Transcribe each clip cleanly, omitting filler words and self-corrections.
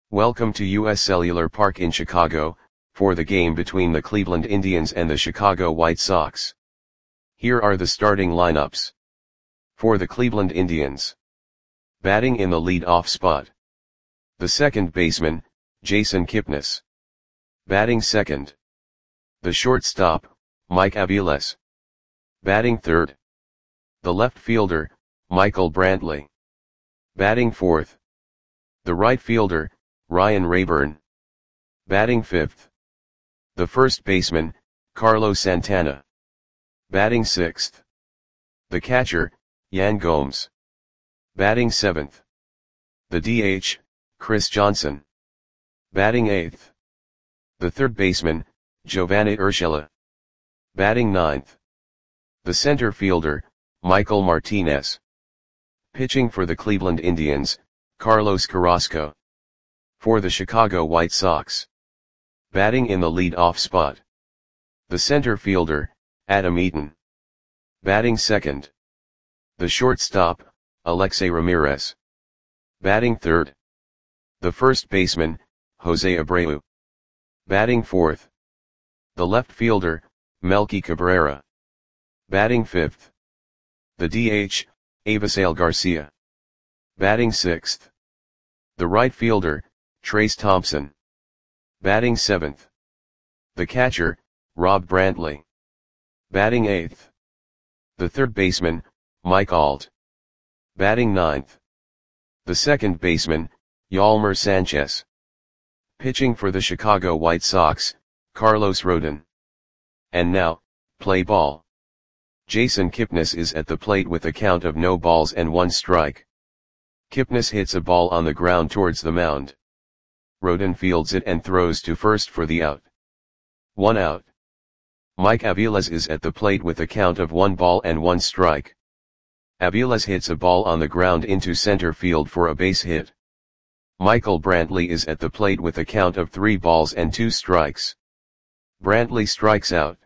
Welcome to US Cellular Park in Chicago, for the game between the Cleveland Indians and the Chicago White Sox. Here are the starting lineups. For the Cleveland Indians. Batting in the lead-off spot. The second baseman, Jason Kipnis. Batting second. The shortstop, Mike Aviles. Batting third. The left fielder, Michael Brantley. Batting fourth. The right fielder, Ryan Rayburn. Batting fifth. The first baseman, Carlos Santana. Batting sixth. The catcher, Yan Gomes. Batting seventh. The DH, Chris Johnson. Batting eighth. The third baseman, Giovanni Urshela. Batting ninth. The center fielder, Michael Martinez. Pitching for the Cleveland Indians, Carlos Carrasco. For the Chicago White Sox. Batting in the lead-off spot. The center fielder, Adam Eaton. Batting second. The shortstop, Alexei Ramirez. Batting third. The first baseman, Jose Abreu. Batting fourth. The left fielder, Melky Cabrera. Batting fifth. The DH, Avisail Garcia. Batting sixth. The right fielder, Trace Thompson. Batting seventh. The catcher, Rob Brantley. Batting eighth. The third baseman, Mike Alt. Batting ninth. The second baseman, Yolmer Sanchez. Pitching for the Chicago White Sox, Carlos Rodon. And now, play ball. Jason Kipnis is at the plate with a count of no balls and 1 strike. Kipnis hits a ball on the ground towards the mound. Rodon fields it and throws to first for the out. 1 out. Mike Aviles is at the plate with a count of 1 ball and 1 strike. Aviles hits a ball on the ground into center field for a base hit. Michael Brantley is at the plate with a count of 3 balls and 2 strikes. Brantley strikes out.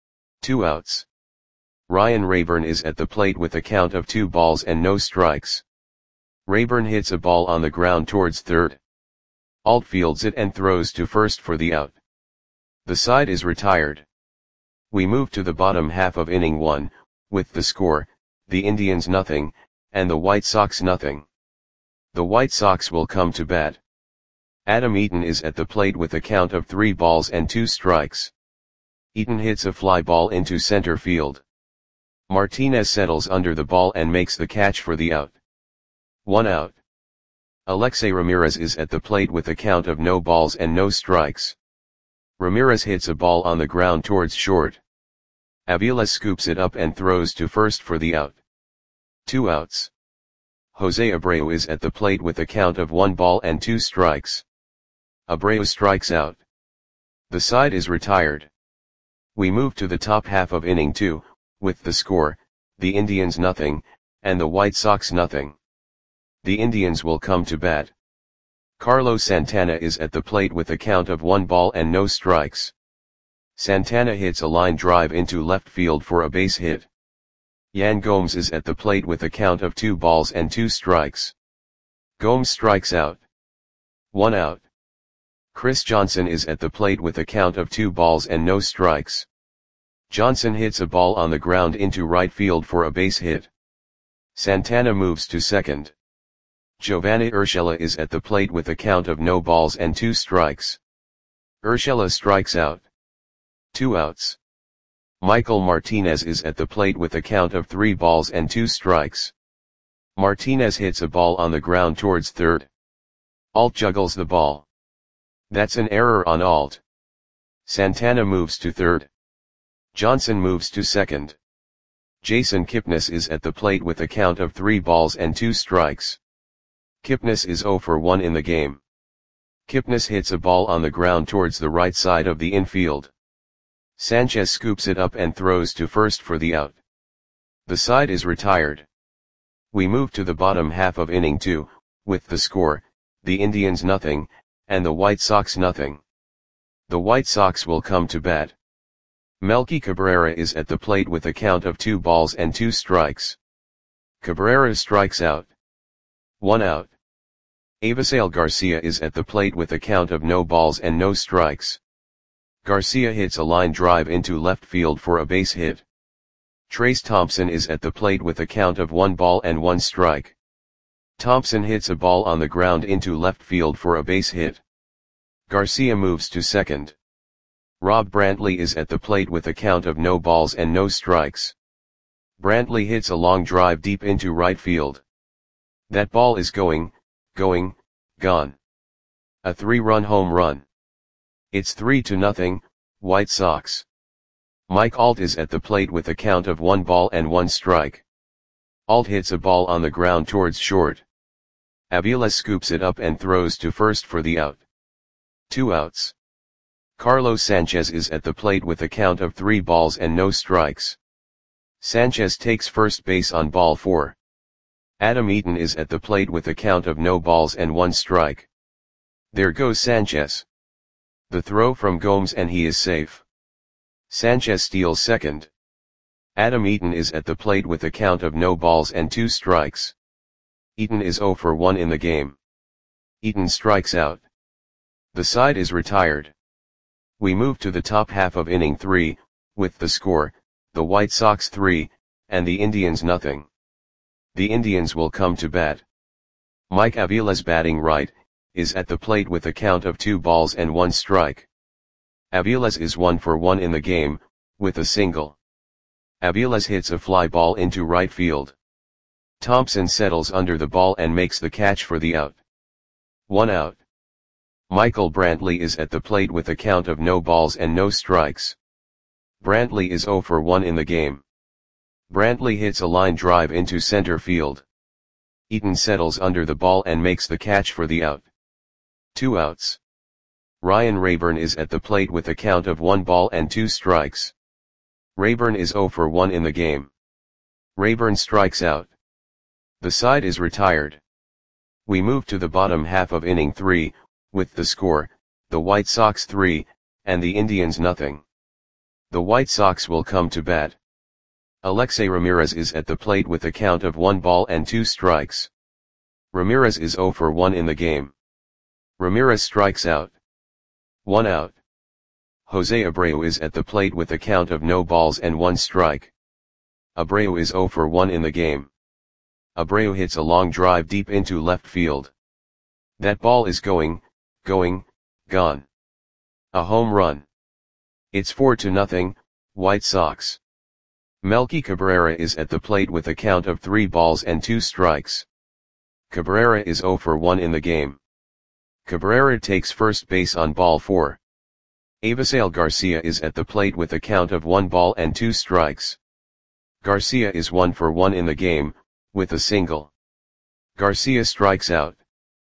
2 outs. Ryan Rayburn is at the plate with a count of 2 balls and no strikes. Rayburn hits a ball on the ground towards third. Alt fields it and throws to first for the out. The side is retired. We move to the bottom half of inning 1, with the score, the Indians nothing, and the White Sox nothing. The White Sox will come to bat. Adam Eaton is at the plate with a count of 3 balls and 2 strikes. Eaton hits a fly ball into center field. Martinez settles under the ball and makes the catch for the out. 1 out. Alexei Ramirez is at the plate with a count of no balls and no strikes. Ramirez hits a ball on the ground towards short. Aviles scoops it up and throws to first for the out. 2 outs. Jose Abreu is at the plate with a count of 1 ball and 2 strikes. Abreu strikes out. The side is retired. We move to the top half of inning 2, with the score, the Indians nothing, and the White Sox nothing. The Indians will come to bat. Carlos Santana is at the plate with a count of 1 ball and no strikes. Santana hits a line drive into left field for a base hit. Yan Gomes is at the plate with a count of 2 balls and 2 strikes. Gomes strikes out. 1 out. Chris Johnson is at the plate with a count of 2 balls and no strikes. Johnson hits a ball on the ground into right field for a base hit. Santana moves to second. Giovanni Urshela is at the plate with a count of no balls and 2 strikes. Urshela strikes out. 2 outs. Michael Martinez is at the plate with a count of 3 balls and 2 strikes. Martinez hits a ball on the ground towards third. Alt juggles the ball. That's an error on Alt. Santana moves to third. Johnson moves to second. Jason Kipnis is at the plate with a count of 3 balls and 2 strikes. Kipnis is 0 for 1 in the game. Kipnis hits a ball on the ground towards the right side of the infield. Sanchez scoops it up and throws to first for the out. The side is retired. We move to the bottom half of inning 2, with the score, the Indians nothing, and the White Sox nothing. The White Sox will come to bat. Melky Cabrera is at the plate with a count of 2 balls and 2 strikes. Cabrera strikes out. 1 out. Avisail Garcia is at the plate with a count of no balls and no strikes. Garcia hits a line drive into left field for a base hit. Trayce Thompson is at the plate with a count of 1 ball and 1 strike. Thompson hits a ball on the ground into left field for a base hit. Garcia moves to second. Rob Brantley is at the plate with a count of no balls and no strikes. Brantley hits a long drive deep into right field. That ball is going, gone. A 3-run home run. It's 3-0, White Sox. Mike Alt is at the plate with a count of 1 ball and 1 strike. Alt hits a ball on the ground towards short. Aviles scoops it up and throws to first for the out. 2 outs. Carlos Sanchez is at the plate with a count of 3 balls and no strikes. Sanchez takes first base on ball 4. Adam Eaton is at the plate with a count of no balls and 1 strike. There goes Sanchez. The throw from Gomes and he is safe. Sanchez steals second. Adam Eaton is at the plate with a count of no balls and 2 strikes. Eaton is 0 for 1 in the game. Eaton strikes out. The side is retired. We move to the top half of inning 3, with the score, the White Sox 3, and the Indians nothing. The Indians will come to bat. Mike Aviles batting right, is at the plate with a count of 2 balls and 1 strike. Aviles is 1 for 1 in the game, with a single. Aviles hits a fly ball into right field. Thompson settles under the ball and makes the catch for the out. 1 out. Michael Brantley is at the plate with a count of no balls and no strikes. Brantley is 0 for 1 in the game. Brantley hits a line drive into center field. Eaton settles under the ball and makes the catch for the out. 2 outs. Ryan Rayburn is at the plate with a count of 1 ball and 2 strikes. Rayburn is 0 for 1 in the game. Rayburn strikes out. The side is retired. We move to the bottom half of inning 3, with the score, the White Sox 3, and the Indians nothing. The White Sox will come to bat. Alexei Ramirez is at the plate with a count of 1 ball and 2 strikes. Ramirez is 0 for 1 in the game. Ramirez strikes out. 1 out. Jose Abreu is at the plate with a count of no balls and 1 strike. Abreu is 0 for 1 in the game. Abreu hits a long drive deep into left field. That ball is going, gone. A home run. It's 4-0, White Sox. Melky Cabrera is at the plate with a count of 3 balls and 2 strikes. Cabrera is 0 for 1 in the game. Cabrera takes first base on ball 4. Avisail Garcia is at the plate with a count of 1 ball and 2 strikes. Garcia is 1 for 1 in the game, with a single. Garcia strikes out.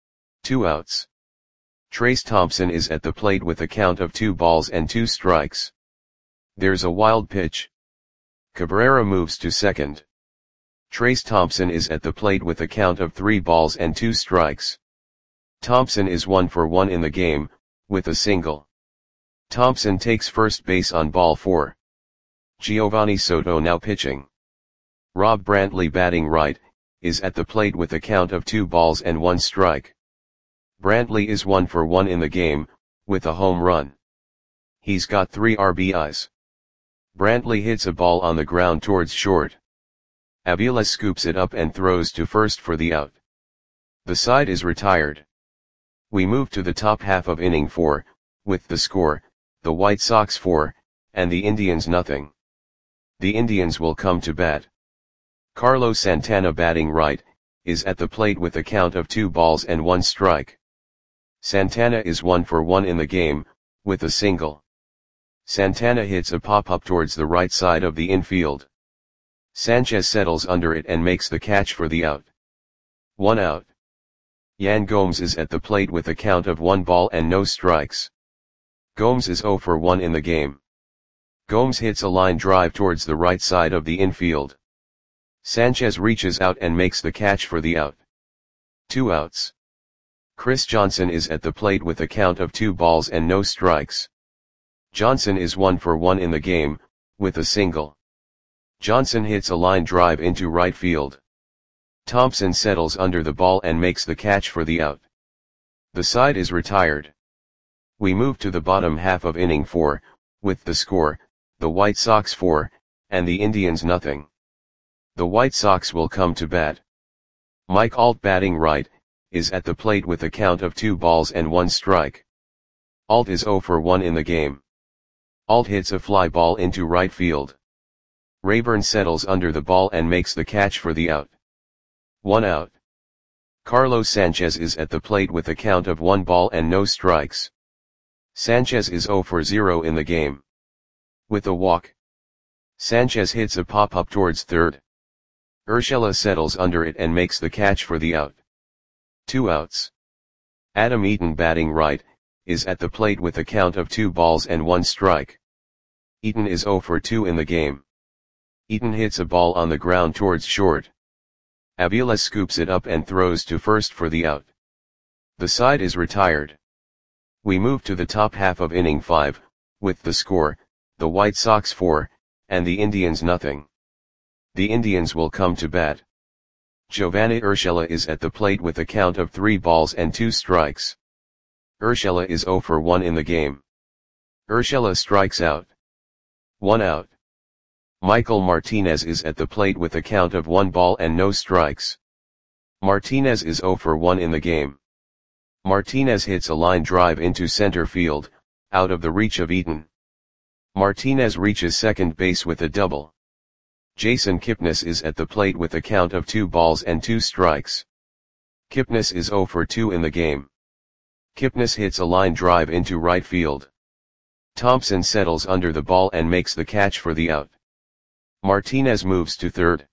2 outs. Trayce Thompson is at the plate with a count of 2 balls and 2 strikes. There's a wild pitch. Cabrera moves to second. Trayce Thompson is at the plate with a count of 3 balls and 2 strikes. Thompson is 1 for 1 in the game, with a single. Thompson takes first base on ball 4. Giovanni Soto now pitching. Rob Brantley batting right, is at the plate with a count of 2 balls and 1 strike. Brantley is 1 for 1 in the game, with a home run. He's got 3 RBIs. Brantley hits a ball on the ground towards short. Aviles scoops it up and throws to first for the out. The side is retired. We move to the top half of inning 4, with the score, the White Sox 4, and the Indians nothing. The Indians will come to bat. Carlos Santana batting right, is at the plate with a count of 2 balls and 1 strike. Santana is 1 for 1 in the game, with a single. Santana hits a pop-up towards the right side of the infield. Sanchez settles under it and makes the catch for the out. 1 out. Yan Gomes is at the plate with a count of 1 ball and no strikes. Gomes is 0 for 1 in the game. Gomes hits a line drive towards the right side of the infield. Sanchez reaches out and makes the catch for the out. 2 outs. Chris Johnson is at the plate with a count of 2 balls and no strikes. Johnson is 1 for 1 in the game, with a single. Johnson hits a line drive into right field. Thompson settles under the ball and makes the catch for the out. The side is retired. We move to the bottom half of inning 4, with the score, the White Sox 4, and the Indians nothing. The White Sox will come to bat. Mike Alt, batting right, is at the plate with a count of 2 balls and 1 strike. Alt is 0 for 1 in the game. Alt hits a fly ball into right field. Rayburn settles under the ball and makes the catch for the out. 1 out. Carlos Sanchez is at the plate with a count of 1 ball and no strikes. Sanchez is 0 for 0 in the game. With a walk, Sanchez hits a pop-up towards third. Urshela settles under it and makes the catch for the out. 2 outs. Adam Eaton, batting right, is at the plate with a count of 2 balls and 1 strike. Eaton is 0 for 2 in the game. Eaton hits a ball on the ground towards short. Avila scoops it up and throws to first for the out. The side is retired. We move to the top half of inning 5, with the score, the White Sox 4, and the Indians nothing. The Indians will come to bat. Giovanni Urshela is at the plate with a count of 3 balls and 2 strikes. Urshela is 0 for 1 in the game. Urshela strikes out. 1 out. Michael Martinez is at the plate with a count of 1 ball and no strikes. Martinez is 0 for 1 in the game. Martinez hits a line drive into center field, out of the reach of Eaton. Martinez reaches second base with a double. Jason Kipnis is at the plate with a count of 2 balls and 2 strikes. Kipnis is 0 for 2 in the game. Kipnis hits a line drive into right field. Thompson settles under the ball and makes the catch for the out. Martinez moves to third.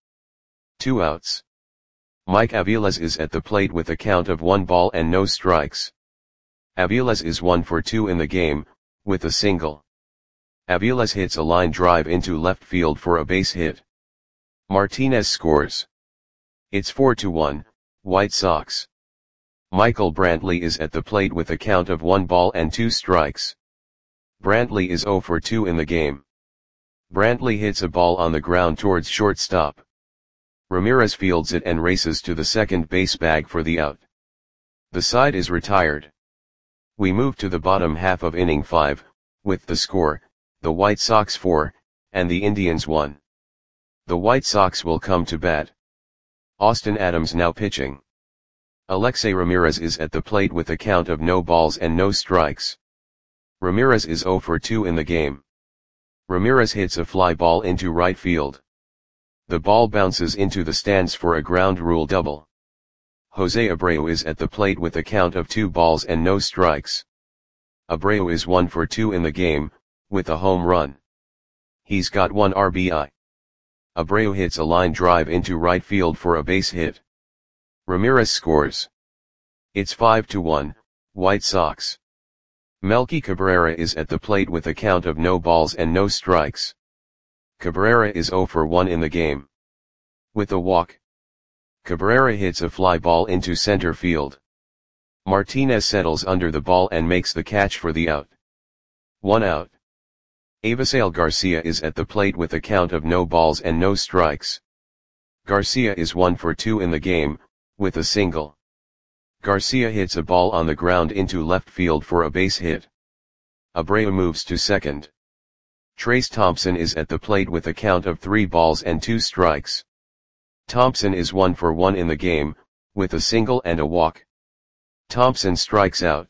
2 outs. Mike Aviles is at the plate with a count of 1 ball and no strikes. Aviles is 1 for 2 in the game, with a single. Aviles hits a line drive into left field for a base hit. Martinez scores. It's 4-1, White Sox. Michael Brantley is at the plate with a count of 1 ball and 2 strikes. Brantley is 0 for 2 in the game. Brantley hits a ball on the ground towards shortstop. Ramirez fields it and races to the second base bag for the out. The side is retired. We move to the bottom half of inning 5, with the score, the White Sox 4, and the Indians 1. The White Sox will come to bat. Austin Adams now pitching. Alexei Ramirez is at the plate with a count of no balls and no strikes. Ramirez is 0 for 2 in the game. Ramirez hits a fly ball into right field. The ball bounces into the stands for a ground rule double. Jose Abreu is at the plate with a count of 2 balls and no strikes. Abreu is 1 for 2 in the game, with a home run. He's got 1 RBI. Abreu hits a line drive into right field for a base hit. Ramirez scores. It's 5-1, White Sox. Melky Cabrera is at the plate with a count of no balls and no strikes. Cabrera is 0 for 1 in the game. With a walk, Cabrera hits a fly ball into center field. Martinez settles under the ball and makes the catch for the out. 1 out. Avisail Garcia is at the plate with a count of no balls and no strikes. Garcia is 1 for 2 in the game, with a single. Garcia hits a ball on the ground into left field for a base hit. Abreu moves to second. Trace Thompson is at the plate with a count of 3 balls and 2 strikes. Thompson is 1 for 1 in the game, with a single and a walk. Thompson strikes out.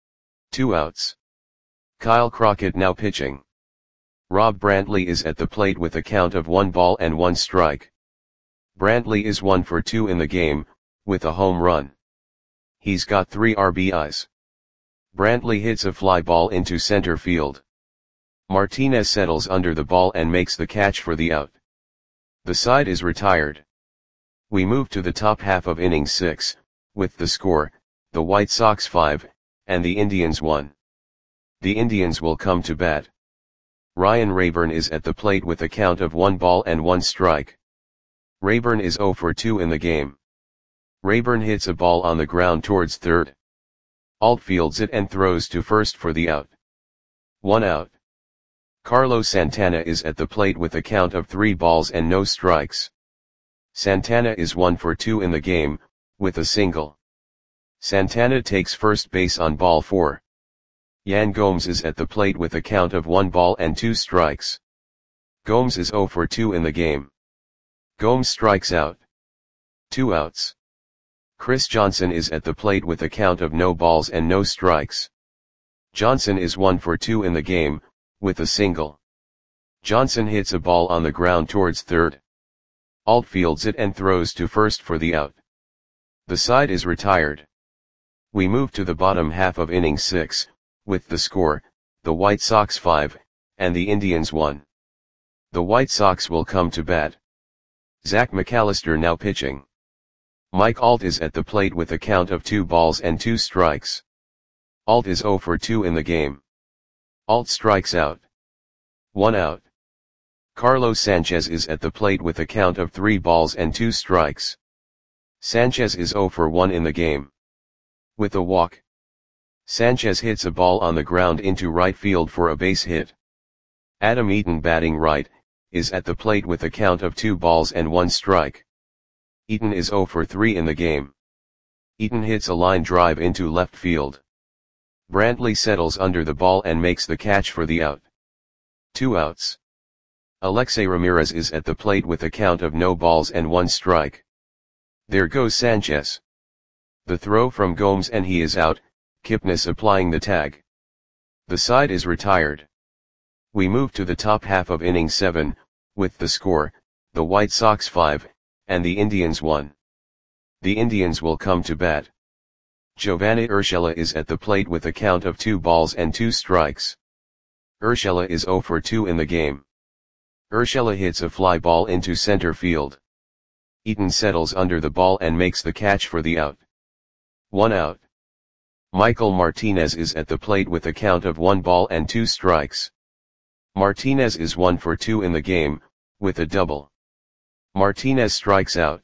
2 outs. Kyle Crockett now pitching. Rob Brantley is at the plate with a count of 1 ball and 1 strike. Brantley is 1 for 2 in the game, with a home run. He's got 3 RBIs. Brantley hits a fly ball into center field. Martinez settles under the ball and makes the catch for the out. The side is retired. We move to the top half of inning 6, with the score, the White Sox 5, and the Indians 1. The Indians will come to bat. Ryan Rayburn is at the plate with a count of 1 ball and 1 strike. Rayburn is 0 for 2 in the game. Rayburn hits a ball on the ground towards third. Alt fields it and throws to first for the out. 1 out. Carlos Santana is at the plate with a count of 3 balls and no strikes. Santana is 1 for 2 in the game, with a single. Santana takes first base on ball 4. Yan Gomes is at the plate with a count of 1 ball and 2 strikes. Gomes is 0 for 2 in the game. Gomes strikes out. 2 outs. Chris Johnson is at the plate with a count of no balls and no strikes. Johnson is 1 for 2 in the game, with a single. Johnson hits a ball on the ground towards third. Alt fields it and throws to first for the out. The side is retired. We move to the bottom half of inning 6, with the score, the White Sox 5, and the Indians 1. The White Sox will come to bat. Zach McAllister now pitching. Mike Alt is at the plate with a count of 2 balls and 2 strikes. Alt is 0 for 2 in the game. Alt strikes out. 1 out. Carlos Sanchez is at the plate with a count of 3 balls and 2 strikes. Sanchez is 0 for 1 in the game. With a walk. Sanchez hits a ball on the ground into right field for a base hit. Adam Eaton, batting right, is at the plate with a count of 2 balls and 1 strike. Eaton is 0 for 3 in the game. Eaton hits a line drive into left field. Brantley settles under the ball and makes the catch for the out. 2 outs. Alexei Ramirez is at the plate with a count of no balls and 1 strike. There goes Sanchez. The throw from Gomes and he is out, Kipnis applying the tag. The side is retired. We move to the top half of inning 7, with the score, the White Sox 5, and the Indians 1. The Indians will come to bat. Giovanni Urshela is at the plate with a count of 2 balls and 2 strikes. Urshela is 0 for 2 in the game. Urshela hits a fly ball into center field. Eaton settles under the ball and makes the catch for the out. 1 out. Michael Martinez is at the plate with a count of 1 ball and 2 strikes. Martinez is 1 for 2 in the game, with a double. Martinez strikes out.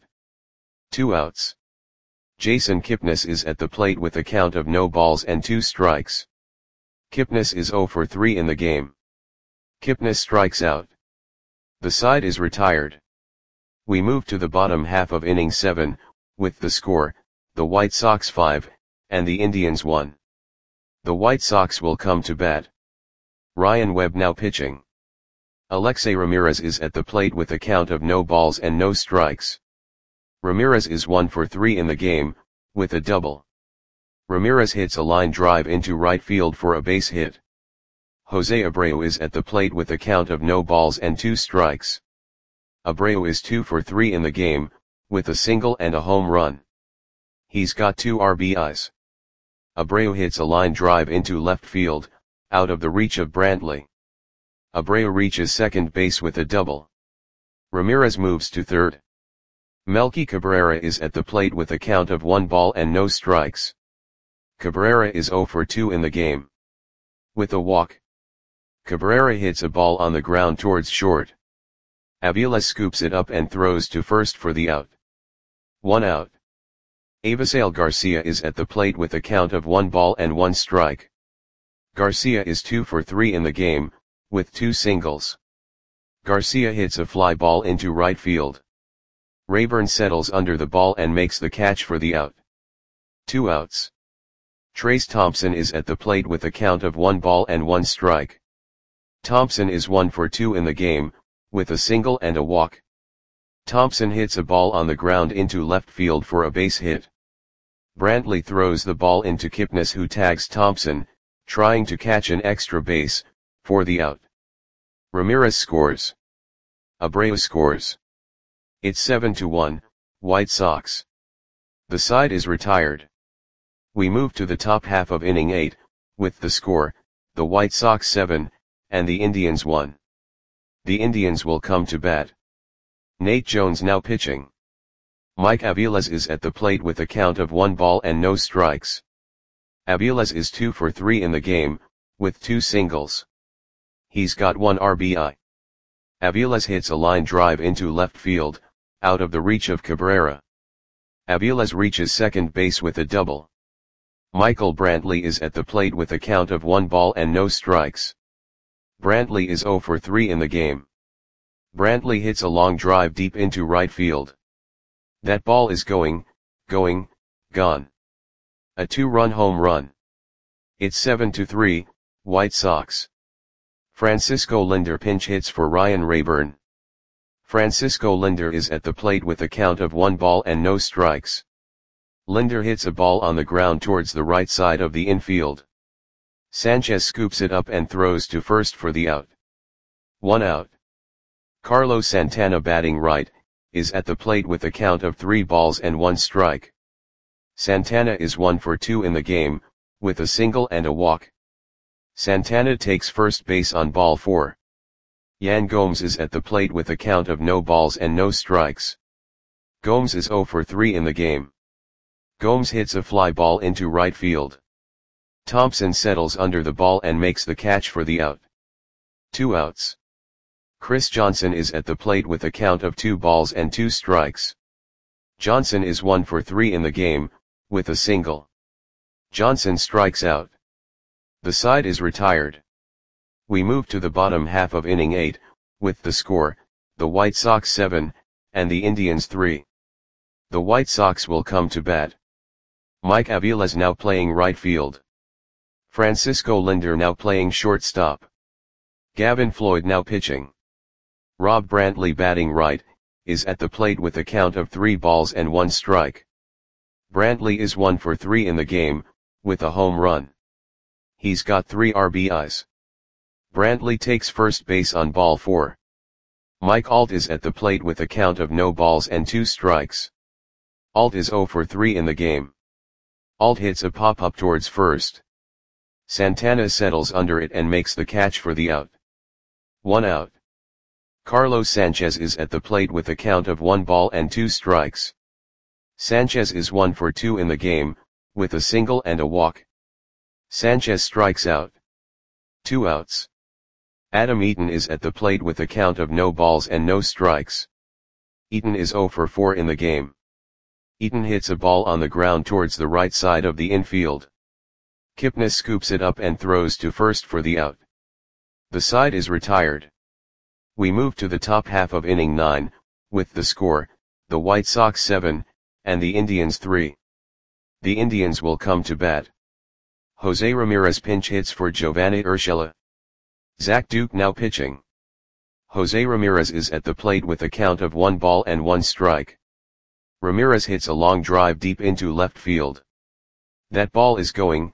2 outs. Jason Kipnis is at the plate with a count of no balls and 2 strikes. Kipnis is 0 for 3 in the game. Kipnis strikes out. The side is retired. We move to the bottom half of inning 7, with the score, the White Sox 5, and the Indians 1. The White Sox will come to bat. Ryan Webb now pitching. Alexei Ramirez is at the plate with a count of no balls and no strikes. Ramirez is 1 for 3 in the game, with a double. Ramirez hits a line drive into right field for a base hit. Jose Abreu is at the plate with a count of no balls and 2 strikes. Abreu is 2 for 3 in the game, with a single and a home run. He's got 2 RBIs. Abreu hits a line drive into left field, out of the reach of Brantley. Abreu reaches second base with a double. Ramirez moves to third. Melky Cabrera is at the plate with a count of 1 ball and no strikes. Cabrera is 0 for 2 in the game. With a walk. Cabrera hits a ball on the ground towards short. Avila scoops it up and throws to first for the out. 1 out. Avisail Garcia is at the plate with a count of 1 ball and 1 strike. Garcia is 2 for 3 in the game, with 2 singles. Garcia hits a fly ball into right field. Rayburn settles under the ball and makes the catch for the out. 2 outs. Trace Thompson is at the plate with a count of 1 ball and 1 strike. Thompson is 1 for 2 in the game, with a single and a walk. Thompson hits a ball on the ground into left field for a base hit. Brantley throws the ball into Kipnis, who tags Thompson, trying to catch an extra base, for the out. Ramirez scores. Abreu scores. It's 7-1, White Sox. The side is retired. We move to the top half of inning 8, with the score, the White Sox 7, and the Indians 1. The Indians will come to bat. Nate Jones now pitching. Mike Aviles is at the plate with a count of 1 ball and no strikes. Aviles is 2 for 3 in the game, with 2 singles. He's got 1 RBI. Aviles hits a line drive into left field, out of the reach of Cabrera. Aviles reaches second base with a double. Michael Brantley is at the plate with a count of 1 ball and no strikes. Brantley is 0 for 3 in the game. Brantley hits a long drive deep into right field. That ball is gone. A 2-run home run. It's 7-3, White Sox. Francisco Lindor pinch hits for Ryan Raburn. Francisco Lindor is at the plate with a count of 1 ball and no strikes. Lindor hits a ball on the ground towards the right side of the infield. Sanchez scoops it up and throws to first for the out. 1 out. Carlos Santana, batting right, is at the plate with a count of 3 balls and 1 strike. Santana is 1 for 2 in the game, with a single and a walk. Santana takes first base on ball 4. Yan Gomes is at the plate with a count of no balls and no strikes. Gomes is 0 for 3 in the game. Gomes hits a fly ball into right field. Thompson settles under the ball and makes the catch for the out. 2 outs. Chris Johnson is at the plate with a count of 2 balls and 2 strikes. Johnson is 1 for 3 in the game, with a single. Johnson strikes out. The side is retired. We move to the bottom half of inning 8, with the score, the White Sox 7, and the Indians 3. The White Sox will come to bat. Mike Aviles now playing right field. Francisco Lindor now playing shortstop. Gavin Floyd now pitching. Rob Brantley, batting right, is at the plate with a count of 3 balls and 1 strike. Brantley is 1 for 3 in the game, with a home run. He's got 3 RBIs. Brantley takes first base on ball 4. Mike Alt is at the plate with a count of no balls and 2 strikes. Alt is 0 for 3 in the game. Alt hits a pop-up towards first. Santana settles under it and makes the catch for the out. 1 out. Carlos Sanchez is at the plate with a count of 1 ball and 2 strikes. Sanchez is 1 for 2 in the game, with a single and a walk. Sanchez strikes out. 2 outs. Adam Eaton is at the plate with a count of no balls and no strikes. Eaton is 0 for 4 in the game. Eaton hits a ball on the ground towards the right side of the infield. Kipnis scoops it up and throws to first for the out. The side is retired. We move to the top half of inning 9, with the score, the White Sox 7, and the Indians 3. The Indians will come to bat. Jose Ramirez pinch hits for Giovanni Urshela. Zach Duke now pitching. Jose Ramirez is at the plate with a count of 1 ball and 1 strike. Ramirez hits a long drive deep into left field. That ball is gone.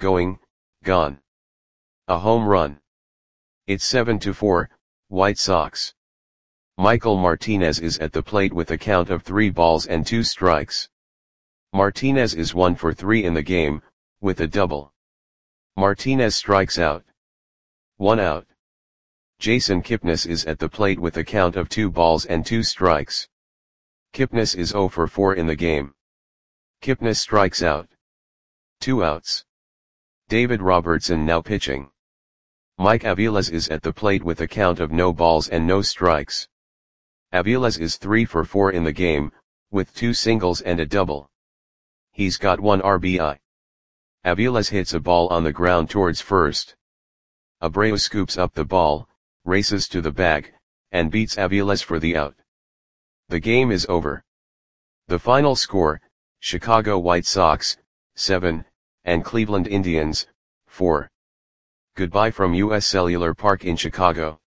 A home run. It's 7-4, White Sox. Michael Martinez is at the plate with a count of 3 balls and 2 strikes. Martinez is 1 for 3 in the game, with a double. Martinez strikes out. 1 out. Jason Kipnis is at the plate with a count of 2 balls and 2 strikes. Kipnis is 0 for 4 in the game. Kipnis strikes out. 2 outs. David Robertson now pitching. Mike Aviles is at the plate with a count of no balls and no strikes. Aviles is 3 for 4 in the game, with 2 singles and a double. He's got 1 RBI. Aviles hits a ball on the ground towards first. Abreu scoops up the ball, races to the bag, and beats Aviles for the out. The game is over. The final score, Chicago White Sox, 7, and Cleveland Indians, 4. Goodbye from US Cellular Park in Chicago.